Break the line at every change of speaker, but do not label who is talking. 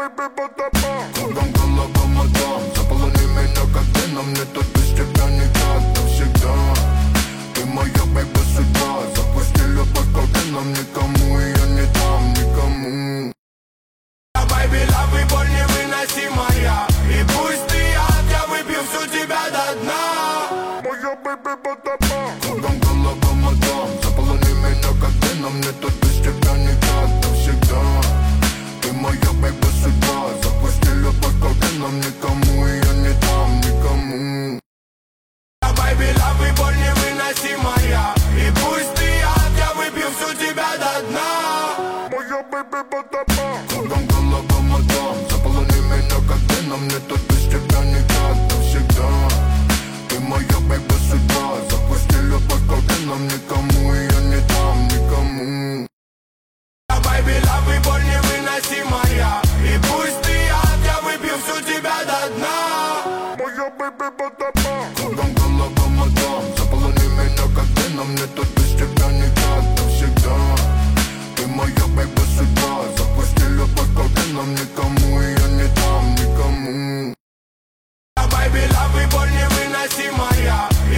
baby, кругом голова мотом, заполони меня коктейлем, мне тут без тебя никак навсегда. Ты моя бэйби судьба, запусти любовь коктейлем, никому ее не дам, никому. Baby, love и боль невыносимая, и пусть ты я выпью всю тебя до дна. Моя бэйби кругом голова мотом, заполони меня коктейлем, мне тут без тебя никак навсегда. Ты моя бэйби судьба, запусти любовь коктейлем, никому ее не дам, никому. Baby, love и боль невыносимая, и пусть ты я выпью всю тебя до дна. Моя бэйби кругом голова мотом, заполони меня коктейлем, мне тут без тебя никак навсегда. Ты моя бэйби судьба, запусти любовь коктейлем, никому ее не дам, никому. Baby, love и боль невыносимая, и пусть ты я выпью всю тебя до дна. Моя бэйби кругом голова мотом, заполони меня коктейлем, мне тут без тебя никак навсегда. Ты моя бэйби судьба, запусти любовь коктейлем, никому.